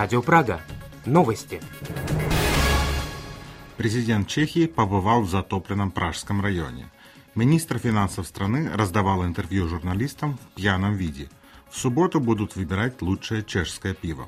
Радио Прага. Новости. Президент Чехии побывал в затопленном Пражском районе. Министр финансов страны раздавал интервью журналистам в пьяном виде. В субботу будут выбирать лучшее чешское пиво.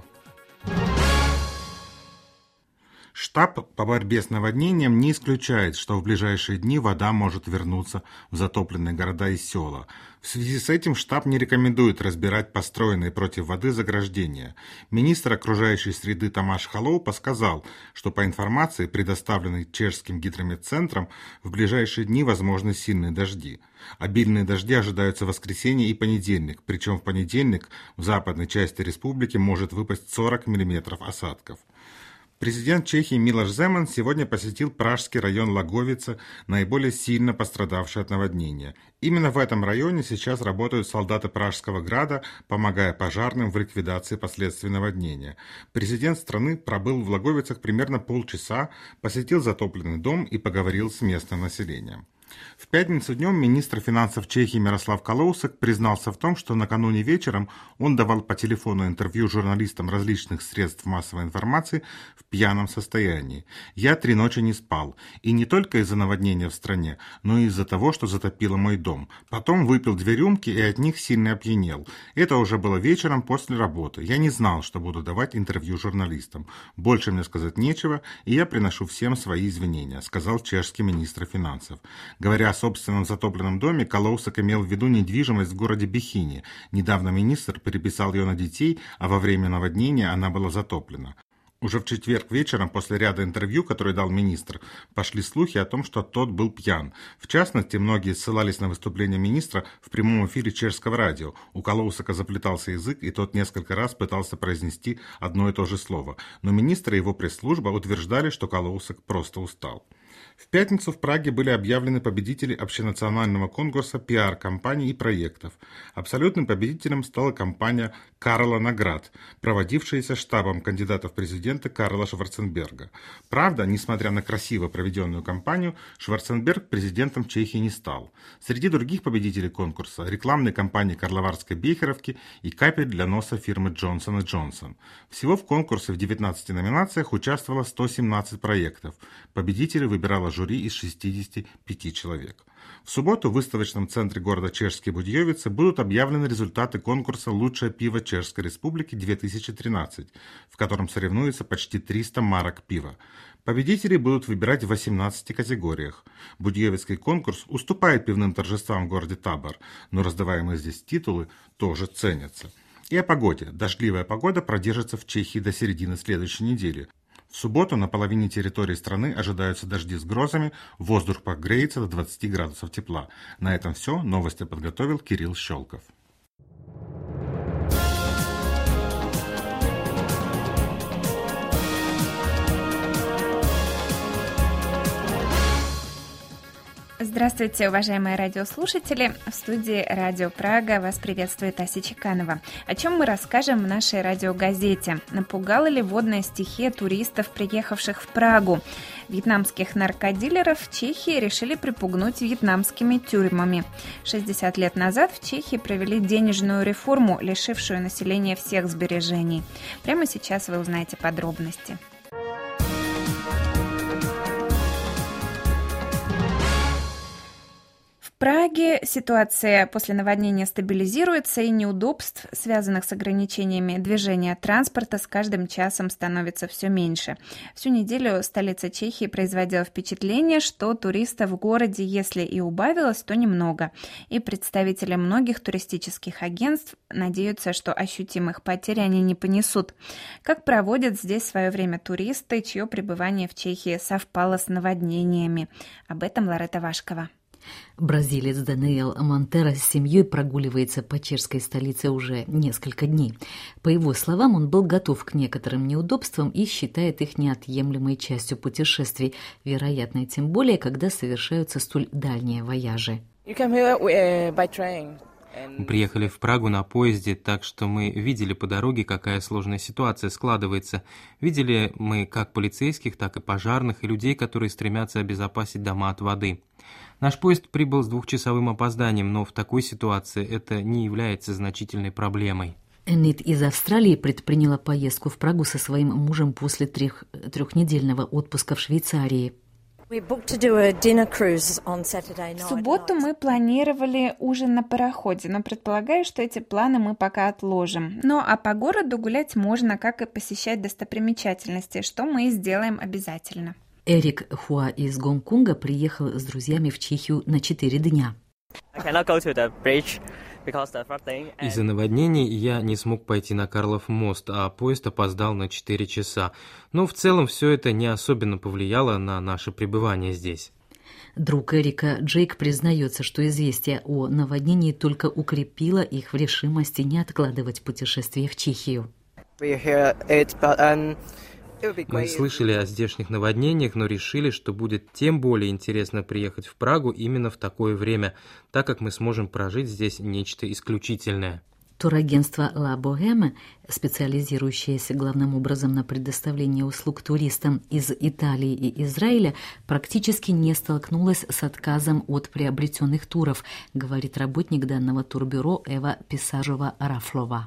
Штаб по борьбе с наводнением не исключает, что в ближайшие дни вода может вернуться в затопленные города и села. В связи с этим штаб не рекомендует разбирать построенные против воды заграждения. Министр окружающей среды Тамаш Халоупа сказал, что по информации, предоставленной чешским гидрометцентром, в ближайшие дни возможны сильные дожди. Обильные дожди ожидаются в воскресенье и понедельник, причем в понедельник в западной части республики может выпасть 40 мм осадков. Президент Чехии Милош Земан сегодня посетил Пражский район Лаговица, наиболее сильно пострадавший от наводнения. Именно в этом районе сейчас работают солдаты Пражского града, помогая пожарным в ликвидации последствий наводнения. Президент страны пробыл в Лаговицах примерно полчаса, посетил затопленный дом и поговорил с местным населением. В пятницу днем министр финансов Чехии Мирослав Калоусек признался в том, что накануне вечером он давал по телефону интервью журналистам различных средств массовой информации в пьяном состоянии. «Я 3 ночи не спал. И не только из-за наводнения в стране, но и из-за того, что затопило мой дом. Потом выпил 2 рюмки и от них сильно опьянел. Это уже было вечером после работы. Я не знал, что буду давать интервью журналистам. Больше мне сказать нечего, и я приношу всем свои извинения», сказал чешский министр финансов. Говоря о собственном затопленном доме, Калоусек имел в виду недвижимость в городе Бехине. Недавно министр переписал ее на детей, а во время наводнения она была затоплена. Уже в четверг вечером, после ряда интервью, которые дал министр, пошли слухи о том, что тот был пьян. В частности, многие ссылались на выступление министра в прямом эфире чешского радио. У Калоусека заплетался язык, и тот несколько раз пытался произнести одно и то же слово. Но министр и его пресс-служба утверждали, что Калоусек просто устал. В пятницу в Праге были объявлены победители общенационального конкурса пиар-компаний и проектов. Абсолютным победителем стала компания «Карла Наград», проводившаяся штабом кандидата в президенты Карла Шварценберга. Правда, несмотря на красиво проведенную кампанию, Шварценберг президентом Чехии не стал. Среди других победителей конкурса – рекламные кампании Карловарской Бехеровки и капель для носа фирмы Johnson & Johnson. Всего в конкурсе в 19 номинациях участвовало 117 проектов. Победители выбирало жюри из 65 человек. В субботу в выставочном центре города Чешские Будьевицы будут объявлены результаты конкурса «Лучшее пиво Чешской Республики-2013», в котором соревнуются почти 300 марок пива. Победителей будут выбирать в 18 категориях. Будьевицкий конкурс уступает пивным торжествам в городе Табор, но раздаваемые здесь титулы тоже ценятся. И о погоде. Дождливая погода продержится в Чехии до середины следующей недели. В субботу на половине территории страны ожидаются дожди с грозами, воздух прогреется до 20 градусов тепла. На этом все. Новости подготовил Кирилл Щелков. Здравствуйте, уважаемые радиослушатели! В студии Радио Прага вас приветствует Ася Чеканова. О чем мы расскажем в нашей радиогазете? Напугала ли водная стихия туристов, приехавших в Прагу? Вьетнамских наркодилеров в Чехии решили припугнуть вьетнамскими тюрьмами. 60 лет назад в Чехии провели денежную реформу, лишившую населения всех сбережений. Прямо сейчас вы узнаете подробности. В Праге ситуация после наводнения стабилизируется, и неудобств, связанных с ограничениями движения транспорта, с каждым часом становится все меньше. Всю неделю столица Чехии производила впечатление, что туристов в городе, если и убавилось, то немного. И представители многих туристических агентств надеются, что ощутимых потерь они не понесут. Как проводят здесь свое время туристы, чье пребывание в Чехии совпало с наводнениями? Об этом Лорета Вашкова. Бразилец Даниэл Монтеро с семьей прогуливается по чешской столице уже несколько дней. По его словам, он был готов к некоторым неудобствам и считает их неотъемлемой частью путешествий, вероятно, тем более, когда совершаются столь дальние вояжи. Мы приехали в Прагу на поезде, так что мы видели по дороге, какая сложная ситуация складывается. Видели мы как полицейских, так и пожарных, и людей, которые стремятся обезопасить дома от воды. Наш поезд прибыл с 2-часовым опозданием, но в такой ситуации это не является значительной проблемой. Энит из Австралии предприняла поездку в Прагу со своим мужем после трехнедельного отпуска в Швейцарии. В субботу мы планировали ужин на пароходе, но предполагаю, что эти планы мы пока отложим. А по городу гулять можно, как и посещать достопримечательности, что мы и сделаем обязательно. Эрик Хуа из Гонконга приехал с друзьями в Чехию на 4 дня. Из-за наводнений я не смог пойти на Карлов мост, а поезд опоздал на 4 часа. Но в целом все это не особенно повлияло на наше пребывание здесь. Друг Эрика Джейк признается, что известие о наводнении только укрепило их в решимости не откладывать путешествие в Чехию. Мы слышали о здешних наводнениях, но решили, что будет тем более интересно приехать в Прагу именно в такое время, так как мы сможем прожить здесь нечто исключительное. Турагентство «Ла Богема», специализирующееся главным образом на предоставлении услуг туристам из Италии и Израиля, практически не столкнулось с отказом от приобретенных туров, говорит работник данного турбюро Эва Писажова-Рафлова.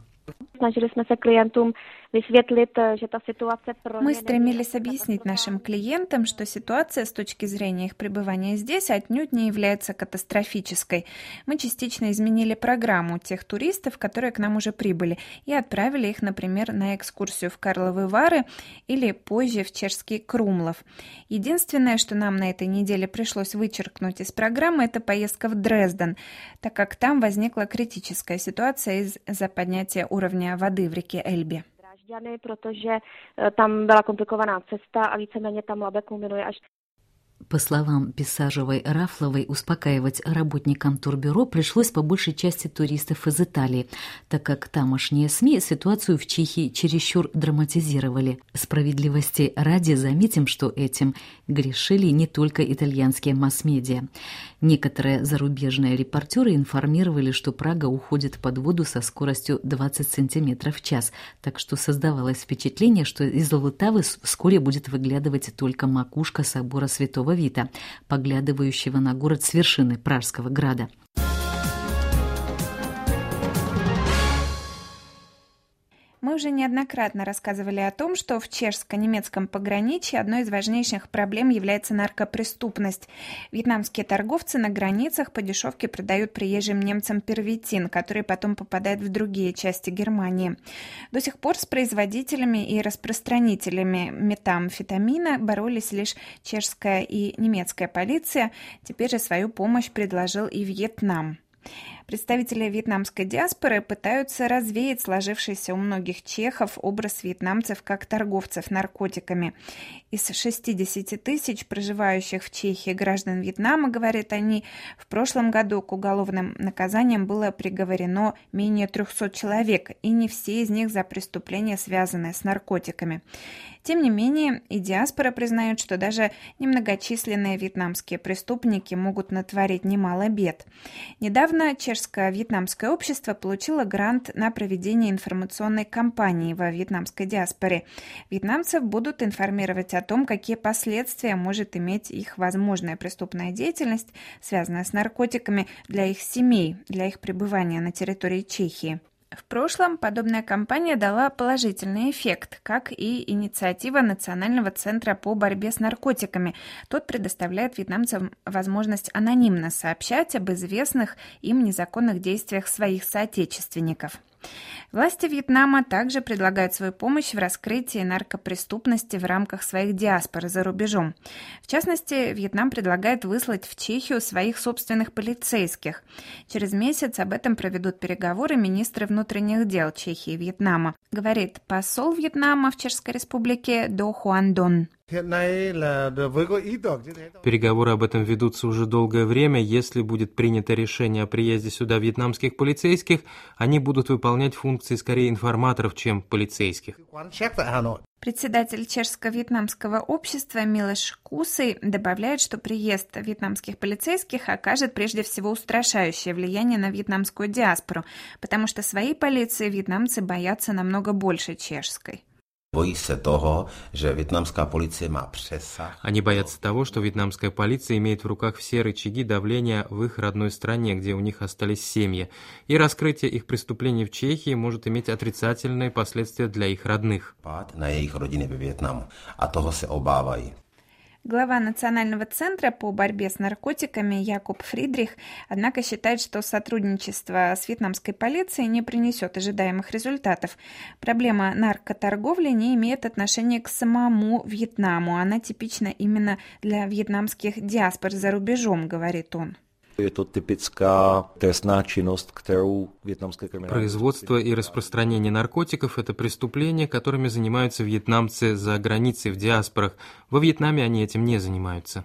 Мы стремились объяснить нашим клиентам, что ситуация с точки зрения их пребывания здесь отнюдь не является катастрофической. Мы частично изменили программу тех туристов, которые к нам уже прибыли, и отправили их, например, на экскурсию в Карловы Вары или позже в чешский Крумлов. Единственное, что нам на этой неделе пришлось вычеркнуть из программы, это поездка в Дрезден, так как там возникла критическая ситуация из-за поднятия уровня воды в реке Эльбе. Protože tam byla komplikovaná cesta a víceméně tam Labe kulminuje až. По словам Писажевой-Рафловой, успокаивать работникам турбюро пришлось по большей части туристов из Италии, так как тамошние СМИ ситуацию в Чехии чересчур драматизировали. Справедливости ради заметим, что этим грешили не только итальянские масс-медиа. Некоторые зарубежные репортеры информировали, что Прага уходит под воду со скоростью 20 см в час, так что создавалось впечатление, что из Лтавы вскоре будет выглядывать только макушка собора Святого Вита, поглядывающего на город с вершины Пражского града. Мы уже неоднократно рассказывали о том, что в чешско-немецком пограничье одной из важнейших проблем является наркопреступность. Вьетнамские торговцы на границах по дешевке продают приезжим немцам первитин, который потом попадает в другие части Германии. До сих пор с производителями и распространителями метамфетамина боролись лишь чешская и немецкая полиция. Теперь же свою помощь предложил и Вьетнам. Представители вьетнамской диаспоры пытаются развеять сложившийся у многих чехов образ вьетнамцев как торговцев наркотиками. Из 60 тысяч проживающих в Чехии граждан Вьетнама, говорят они, в прошлом году к уголовным наказаниям было приговорено менее 300 человек, и не все из них за преступления, связанные с наркотиками. Тем не менее, и диаспора признают, что даже немногочисленные вьетнамские преступники могут натворить немало бед. Недавно чешско-вьетнамское общество получило грант на проведение информационной кампании во вьетнамской диаспоре. Вьетнамцев будут информировать о том, какие последствия может иметь их возможная преступная деятельность, связанная с наркотиками, для их семей, для их пребывания на территории Чехии. В прошлом подобная кампания дала положительный эффект, как и инициатива Национального центра по борьбе с наркотиками. Тот предоставляет вьетнамцам возможность анонимно сообщать об известных им незаконных действиях своих соотечественников. Власти Вьетнама также предлагают свою помощь в раскрытии наркопреступности в рамках своих диаспор за рубежом. В частности, Вьетнам предлагает выслать в Чехию своих собственных полицейских. Через месяц об этом проведут переговоры министры внутренних дел Чехии и Вьетнама, говорит посол Вьетнама в Чешской Республике До Хуан Дон. Переговоры об этом ведутся уже долгое время. Если будет принято решение о приезде сюда вьетнамских полицейских, они будут выполнять функции скорее информаторов, чем полицейских. Председатель чешско-вьетнамского общества Милош Кусый добавляет, что приезд вьетнамских полицейских окажет прежде всего устрашающее влияние на вьетнамскую диаспору, потому что своей полиции вьетнамцы боятся намного больше чешской. Они боятся того, что вьетнамская полиция имеет в руках все рычаги давления в их родной стране, где у них остались семьи, и раскрытие их преступлений в Чехии может иметь отрицательные последствия для их родных. Глава Национального центра по борьбе с наркотиками Якоб Фридрих, однако, считает, что сотрудничество с вьетнамской полицией не принесет ожидаемых результатов. Проблема наркоторговли не имеет отношения к самому Вьетнаму. Она типична именно для вьетнамских диаспор за рубежом, говорит он. Производство и распространение наркотиков – это преступления, которыми занимаются вьетнамцы за границей в диаспорах. Во Вьетнаме они этим не занимаются.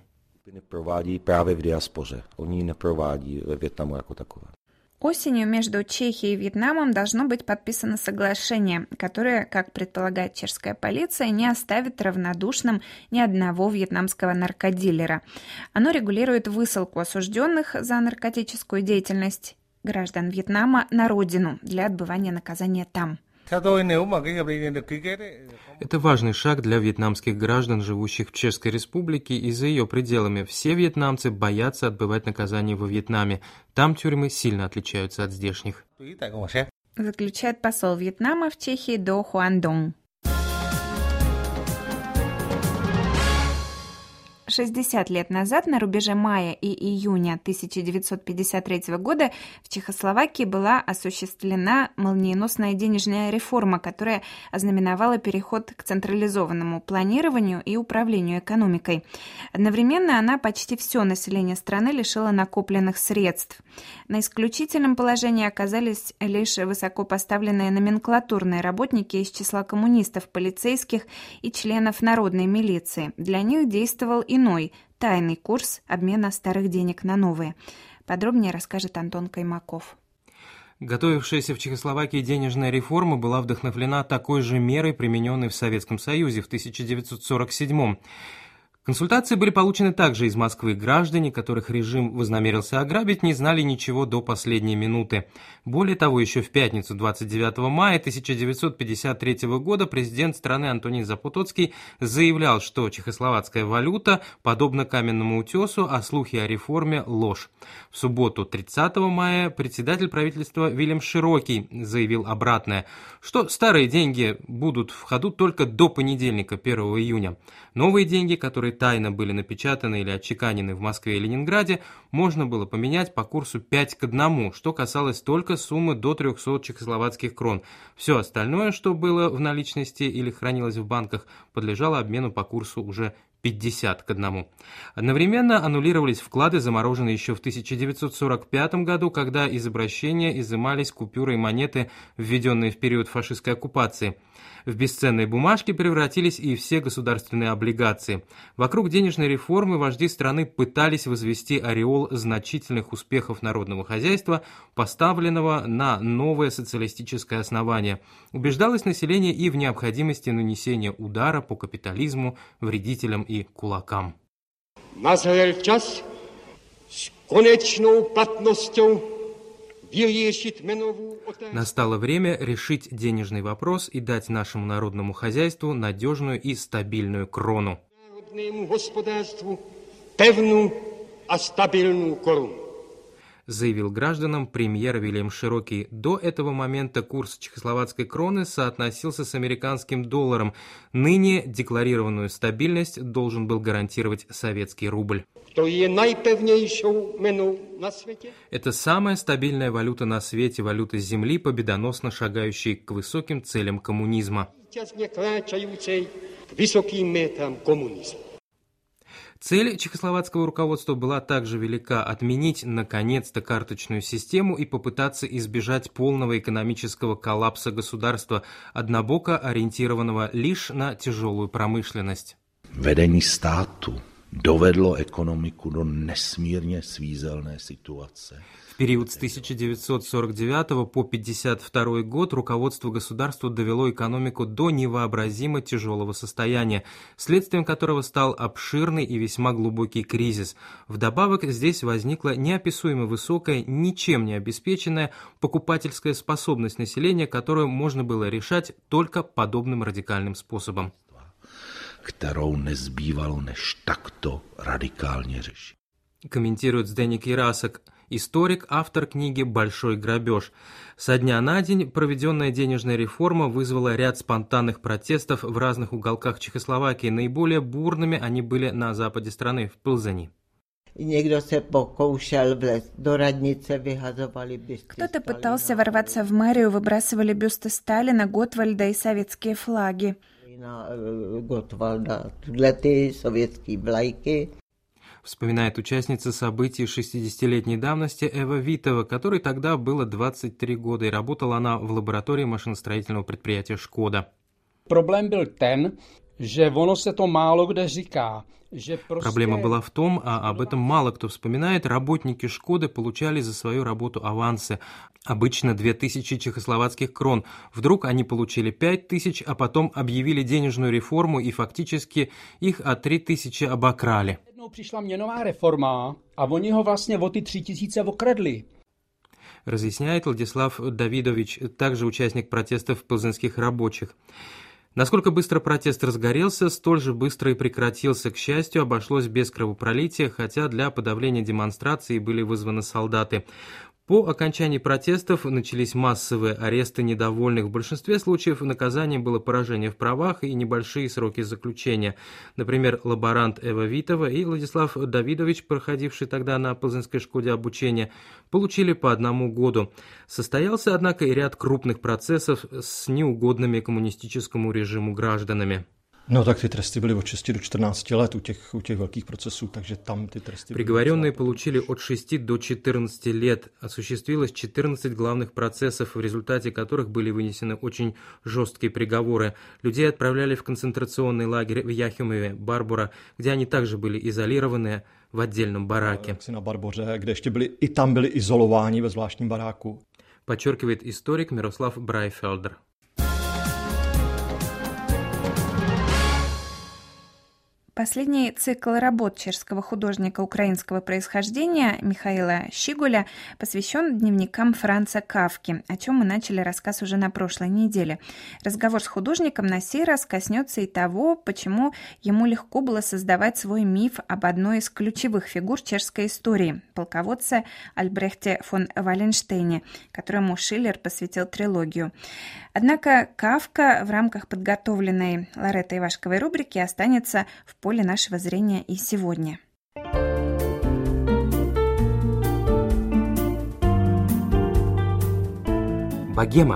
Осенью между Чехией и Вьетнамом должно быть подписано соглашение, которое, как предполагает чешская полиция, не оставит равнодушным ни одного вьетнамского наркодилера. Оно регулирует высылку осужденных за наркотическую деятельность граждан Вьетнама на родину для отбывания наказания там. Это важный шаг для вьетнамских граждан, живущих в Чешской Республике и за ее пределами. Все вьетнамцы боятся отбывать наказание во Вьетнаме. Там тюрьмы сильно отличаются от здешних. Заключает посол Вьетнама в Чехии До Хуан Дong. 60 лет назад, на рубеже мая и июня 1953 года, в Чехословакии была осуществлена молниеносная денежная реформа, которая ознаменовала переход к централизованному планированию и управлению экономикой. Одновременно она почти все население страны лишила накопленных средств. На исключительном положении оказались лишь высокопоставленные номенклатурные работники из числа коммунистов, полицейских и членов народной милиции. Для них действовал иной, тайный курс обмена старых денег на новые. Подробнее расскажет Антон Каймаков. Готовившаяся в Чехословакии денежная реформа была вдохновлена такой же мерой, примененной в Советском Союзе в 1947-м. Консультации были получены также из Москвы. Граждане, которых режим вознамерился ограбить, не знали ничего до последней минуты. Более того, еще в пятницу 29 мая 1953 года президент страны Антонин Запотоцкий заявлял, что чехословацкая валюта подобна каменному утесу, а слухи о реформе – ложь. В субботу 30 мая председатель правительства Вильям Широкий заявил обратное, что старые деньги будут в ходу только до понедельника, 1 июня. Новые деньги, которые тайно были напечатаны или отчеканены в Москве и Ленинграде, можно было поменять по курсу 5:1, что касалось только суммы до 300 чехословацких крон. Все остальное, что было в наличности или хранилось в банках, подлежало обмену по курсу уже 50:1. Одновременно аннулировались вклады, замороженные еще в 1945 году, когда из обращения изымались купюры и монеты, введенные в период фашистской оккупации. В бесценные бумажки превратились и все государственные облигации. Вокруг денежной реформы вожди страны пытались возвести ореол значительных успехов народного хозяйства, поставленного на новое социалистическое основание. Убеждалось население и в необходимости нанесения удара по капитализму, вредителям и кулакам. Назрел час с конечной платностью. Настало время решить денежный вопрос и дать нашему народному хозяйству надежную и стабильную крону. Заявил гражданам премьер Вильям Широкий. До этого момента курс чехословацкой кроны соотносился с американским долларом. Ныне декларированную стабильность должен был гарантировать советский рубль. Это самая стабильная валюта на свете, валюта Земли, победоносно шагающей к высоким целям коммунизма. Цель чехословацкого руководства была также велика – отменить, наконец-то, карточную систему и попытаться избежать полного экономического коллапса государства, однобоко ориентированного лишь на тяжелую промышленность. dovedlo ekonomiku do nesmírně svízelné situace. В период с 1949 по 1952 год руководство государства довело экономику до невообразимо тяжелого состояния, следствием которого стал обширный и весьма глубокий кризис. Вдобавок здесь возникла неописуемо высокая, ничем не обеспеченная покупательская способность населения, которую можно было решать только подобным радикальным способом. Kterou nezbývalo než takto radikálně řešit. Комментирует Зdeněk Jirásek, историк, автор книги «Большой грабеж». Со дня на день проведенная денежная реформа вызвала ряд спонтанных протестов в разных уголках Чехословакии. Наиболее бурными они были на западе страны, в Плзени. Кто-то пытался ворваться в мэрию, выбрасывали бюсты Сталина, Готвальда и советские флаги. Вспоминает участница событий 60-летней давности Эва Витова, которой тогда было 23 года, и работала она в лаборатории машиностроительного предприятия «Шкода». Проблém byl ten, že ono se to málo kde říká. Проблема была в том, а об этом мало кто вспоминает, работники «Шкоды» получали за свою работу авансы, обычно 2000 чехословацких крон. Вдруг они получили 5000, а потом объявили денежную реформу и фактически их от 3000 обокрали. Jednou přišla měnová reforma a oni ho vlastně o ty 3000 okradli. Разъясняет Владислав Давидович, также участник протестов плзенских рабочих. Насколько быстро протест разгорелся, столь же быстро и прекратился. К счастью, обошлось без кровопролития, хотя для подавления демонстраций были вызваны солдаты. По окончании протестов начались массовые аресты недовольных. В большинстве случаев наказанием было поражение в правах и небольшие сроки заключения. Например, лаборант Эва Витова и Владислав Давидович, проходивший тогда на Плзенской школе обучения, получили по 1 году. Состоялся, однако, и ряд крупных процессов с неугодными коммунистическому режиму гражданами. No tak ty tresty byly od 6 do 14 let u těch velkých procesů, takže tam ty tresty... Приговоренные получили от 6 до 14 лет. Осуществилось 14 главных процессов, в результате которых были вынесены очень жесткие приговоры. Людей отправляли в концентрационный лагерь в Яхимове, Барбора, где они также были изолированы в отдельном бараке. Na Barboře, kde ještě i tam byli izolováni ve zvláštním baráku. Подчеркивает историк Мирослав Брайфелдер. Последний цикл работ чешского художника украинского происхождения Михаила Щигуля посвящен дневникам Франца Кафки, о чем мы начали рассказ уже на прошлой неделе. Разговор с художником на сей раз коснется и того, почему ему легко было создавать свой миф об одной из ключевых фигур чешской истории – полководце Альбрехте фон Валенштейне, которому Шиллер посвятил трилогию. Однако Кафка в рамках подготовленной Лореттой Ивашковой рубрики останется в поле нашего зрения и сегодня. Богема.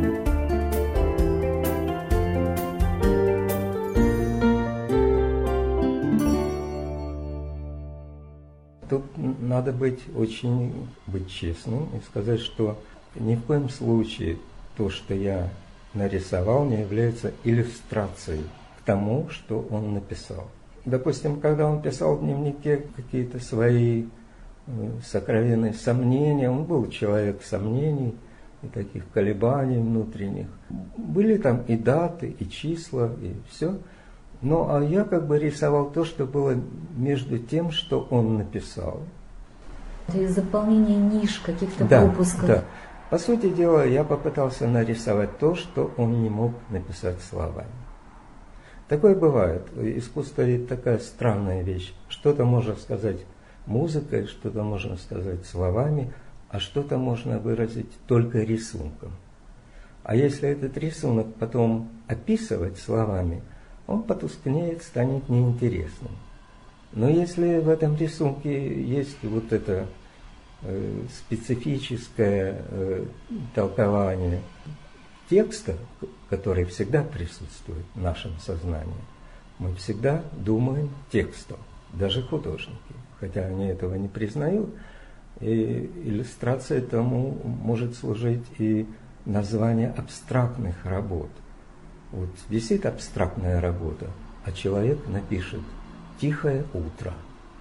Тут надо быть честным и сказать, что ни в коем случае то, что я нарисовал, не является иллюстрацией к тому, что он написал. Допустим, когда он писал в дневнике какие-то свои сокровенные сомнения, он был человек сомнений и таких колебаний внутренних. Были там и даты, и числа, и все. Ну, а я как бы рисовал то, что было между тем, что он написал. Это заполнение ниш, каких-то пропусков. Да. По сути дела, я попытался нарисовать то, что он не мог написать словами. Такое бывает. Искусство ведь такая странная вещь. Что-то можно сказать музыкой, что-то можно сказать словами, а что-то можно выразить только рисунком. А если этот рисунок потом описывать словами, он потускнеет, станет неинтересным. Но если в этом рисунке есть вот это специфическое толкование текста, который всегда присутствует в нашем сознании, мы всегда думаем текстом, даже художники, хотя они этого не признают. И иллюстрацией тому может служить и название абстрактных работ. Вот висит абстрактная работа, а человек напишет «Тихое утро».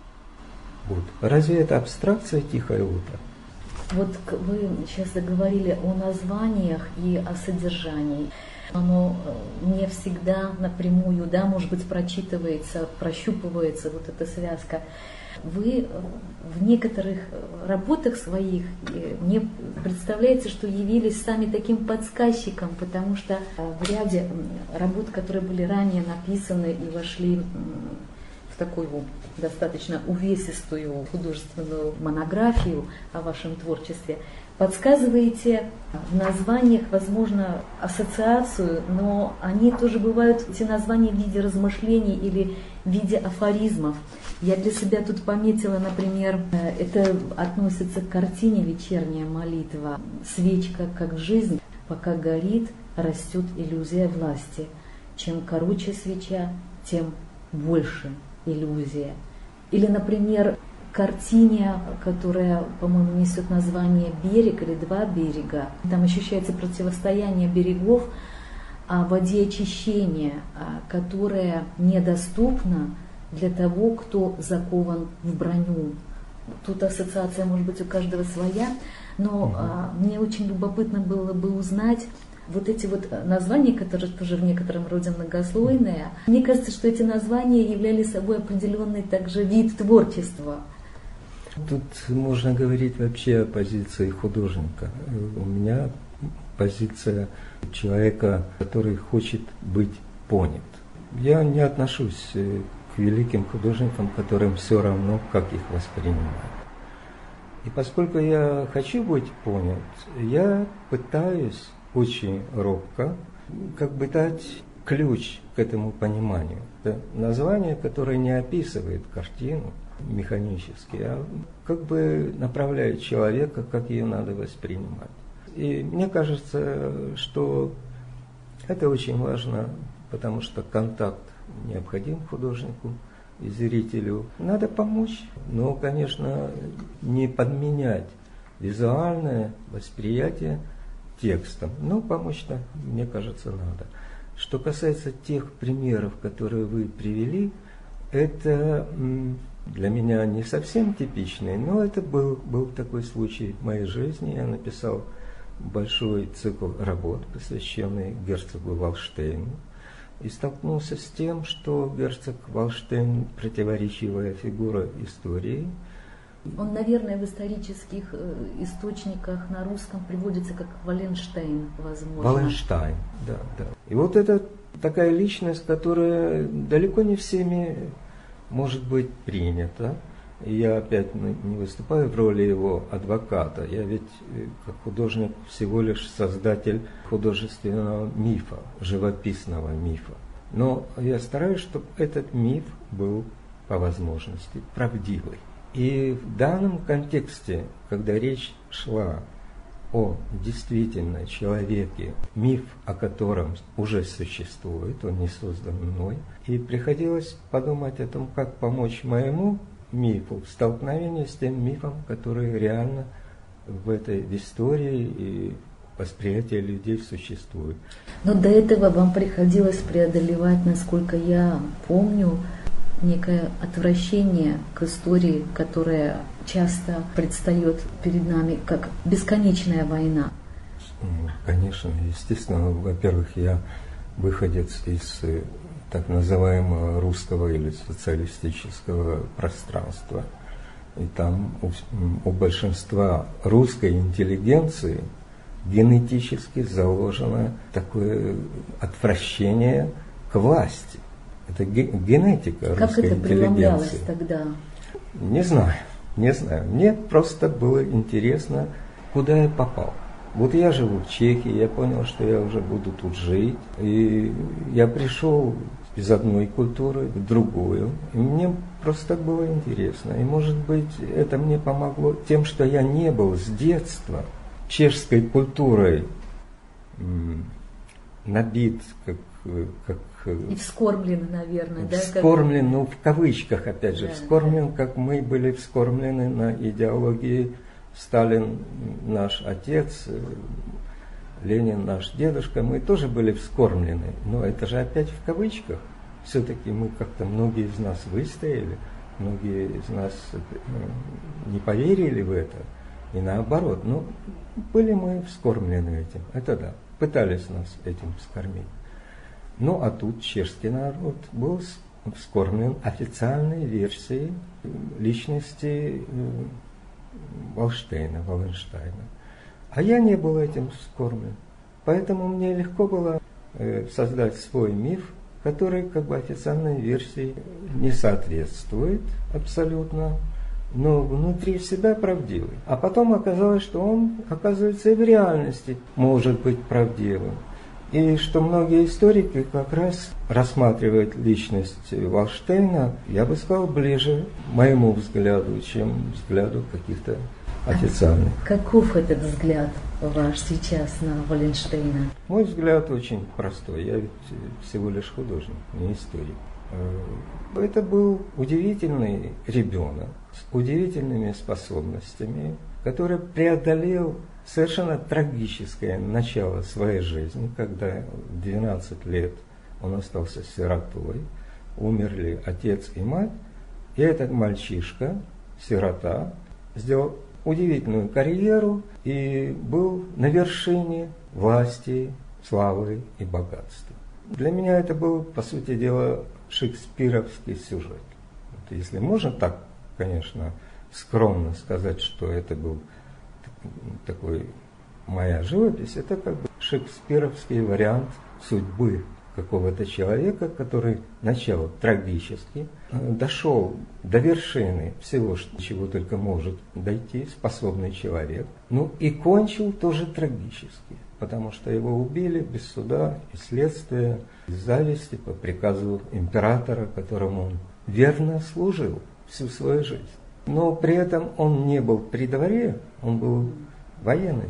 Вот. Разве это абстракция «Тихое утро»? Вот вы сейчас заговорили о названиях и о содержании. Оно не всегда напрямую, да, может быть, прочитывается, прощупывается вот эта связка. Вы в некоторых работах своих, мне представляется, что явились сами таким подсказчиком, потому что в ряде работ, которые были ранее написаны и вошли в такую достаточно увесистую художественную монографию о вашем творчестве, подсказываете в названиях, возможно, ассоциацию, но они тоже бывают, эти названия, в виде размышлений или в виде афоризмов. Я для себя тут пометила, например, это относится к картине «Вечерняя молитва». «Свечка, как жизнь, пока горит, растет иллюзия власти. Чем короче свеча, тем больше иллюзия». Или, например, картине, которая, по-моему, несет название «Берег» или «Два берега». Там ощущается противостояние берегов, о воде очищения, которая недоступна для того, кто закован в броню. Тут ассоциация, может быть, у каждого своя, но мне очень любопытно было бы узнать вот эти вот названия, которые тоже в некотором роде многослойные. Мне кажется, что эти названия являли собой определенный также вид творчества. Тут можно говорить вообще о позиции художника. У меня позиция человека, который хочет быть понят. Я не отношусь к великим художникам, которым все равно, как их воспринимают. И поскольку я хочу быть понят, я пытаюсь очень робко как бы дать ключ к этому пониманию. Это название, которое не описывает картину механически, а как бы направляет человека, как ее надо воспринимать. И мне кажется, что это очень важно, потому что контакт необходим художнику и зрителю. Надо помочь, но, конечно, не подменять визуальное восприятие текстом, но помочь-то, мне кажется, надо. Что касается тех примеров, которые вы привели, это для меня не совсем типичный, но это был такой случай в моей жизни. Я написал большой цикл работ, посвященный герцогу Валштейну, и столкнулся с тем, что герцог Валштейн – противоречивая фигура истории. Он, наверное, в исторических источниках на русском приводится как Валенштейн, возможно. Валенштейн, да. И вот это такая личность, которая далеко не всеми может быть принята. И я опять не выступаю в роли его адвоката. Я ведь как художник всего лишь создатель художественного мифа, живописного мифа. Но я стараюсь, чтобы этот миф был по возможности правдивый. И в данном контексте, когда речь шла о действительно человеке, миф о котором уже существует, он не создан мной, и приходилось подумать о том, как помочь моему мифу в столкновении с тем мифом, который реально в истории и восприятии людей существует. Но до этого вам приходилось преодолевать, насколько я помню, некое отвращение к истории, которая часто предстает перед нами как бесконечная война. Конечно, естественно. Во-первых, я выходец из так называемого русского или социалистического пространства. И там у большинства русской интеллигенции генетически заложено такое отвращение к власти. Это генетика русской интеллигенции. Как это преломлялось тогда? Не знаю. Мне просто было интересно, куда я попал. Вот я живу в Чехии, я понял, что я уже буду тут жить. И я пришел из одной культуры в другую. И мне просто было интересно. И, может быть, это мне помогло тем, что я не был с детства чешской культурой набит, как и вскормлен, наверное, да? Вскормлен, ну, в кавычках, опять же, да, вскормлен, как мы были вскормлены на идеологии Сталин наш отец, Ленин наш дедушка, мы тоже были вскормлены. Но это же опять в кавычках все-таки мы как-то, многие из нас выстояли, многие из нас не поверили в это, и наоборот. Но были мы вскормлены этим, это да, пытались нас этим вскормить. Ну, а тут чешский народ был вскормлен официальной версией личности Валенштейна. А я не был этим вскормлен. Поэтому мне легко было создать свой миф, который как бы официальной версии не соответствует абсолютно, но внутри себя правдивый. А потом оказалось, что он, оказывается, и в реальности может быть правдивым. И что многие историки как раз рассматривают личность Валенштейна, я бы сказал, ближе моему взгляду, чем взгляду каких-то официальных. Каков этот взгляд ваш сейчас на Валенштейна? Мой взгляд очень простой. Я ведь всего лишь художник, не историк. Это был удивительный ребенок с удивительными способностями, который преодолел совершенно трагическое начало своей жизни, когда в 12 лет он остался сиротой, умерли отец и мать, и этот мальчишка, сирота, сделал удивительную карьеру и был на вершине власти, славы и богатства. Для меня это был, по сути дела, шекспировский сюжет. Если можно так, конечно, скромно сказать, что это был такой моя живопись, это как бы шекспировский вариант судьбы какого-то человека, который начал трагически, дошел до вершины всего, чего только может дойти способный человек, ну и кончил тоже трагически, потому что его убили без суда и следствия, из зависти по приказу императора, которому он верно служил всю свою жизнь. Но при этом он не был при дворе, он был военный.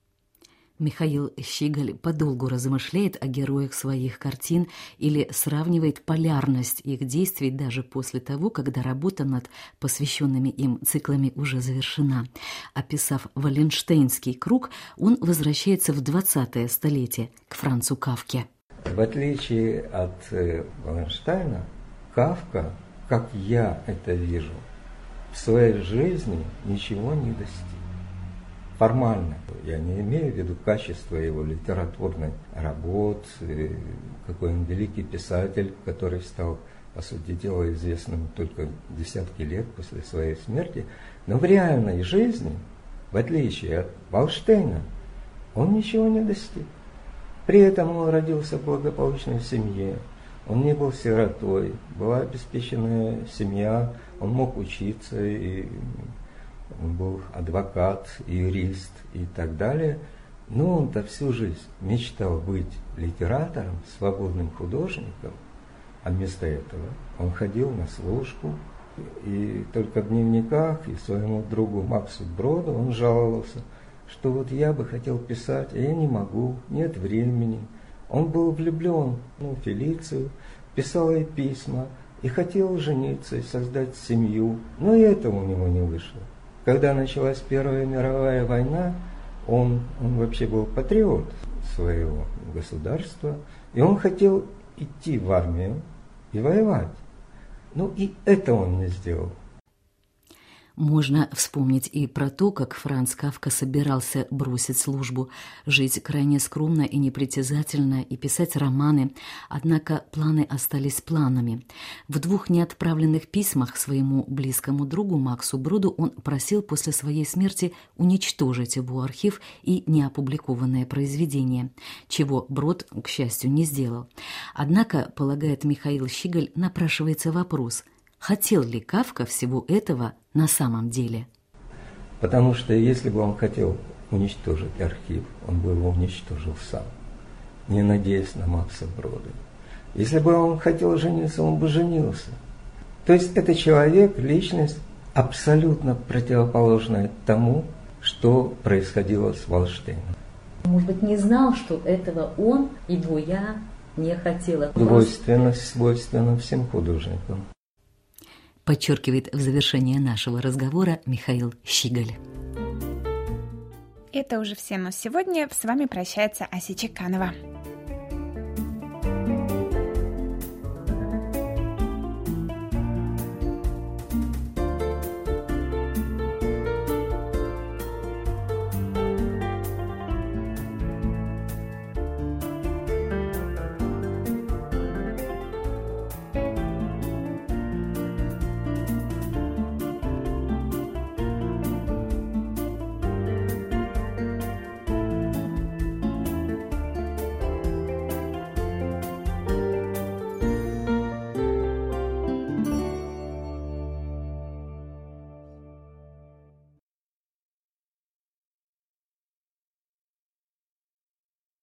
Михаил Щигаль подолгу размышляет о героях своих картин или сравнивает полярность их действий даже после того, когда работа над посвященными им циклами уже завершена. Описав Валенштейнский круг, он возвращается в 20-е столетие, к Францу Кафке. В отличие от Валенштейна, Кафка, как я это вижу, в своей жизни ничего не достиг. Формально. Я не имею в виду качество его литературной работы, какой он великий писатель, который стал, по сути дела, известным только десятки лет после своей смерти. Но в реальной жизни, в отличие от Валенштейна, он ничего не достиг. При этом он родился в благополучной семье, он не был сиротой, была обеспеченная семья, он мог учиться, и он был адвокат, юрист и так далее. Но он-то всю жизнь мечтал быть литератором, свободным художником, а вместо этого он ходил на службу. И только в дневниках и своему другу Максу Броду он жаловался, что вот я бы хотел писать, а я не могу, нет времени. Он был влюблен в Фелицию, писал ей письма и хотел жениться и создать семью, но и это у него не вышло. Когда началась Первая мировая война, он вообще был патриот своего государства, и он хотел идти в армию и воевать. Ну и это он не сделал. Можно вспомнить и про то, как Франц Кафка собирался бросить службу, жить крайне скромно и непритязательно и писать романы, однако планы остались планами. В 2 неотправленных письмах своему близкому другу Максу Броду он просил после своей смерти уничтожить его архив и неопубликованное произведение, чего Брод, к счастью, не сделал. Однако, полагает Михаил Щигаль, напрашивается вопрос – хотел ли Кафка всего этого на самом деле? Потому что если бы он хотел уничтожить архив, он бы его уничтожил сам, не надеясь на Макса Брода. Если бы он хотел жениться, он бы женился. То есть это человек, личность, абсолютно противоположная тому, что происходило с Валенштейном. Может быть, не знал, что этого он, его я, не хотела. Свойственно всем художникам. Подчеркивает в завершении нашего разговора Михаил Щигаль. Это уже все, но сегодня с вами прощается Ася Чеканова.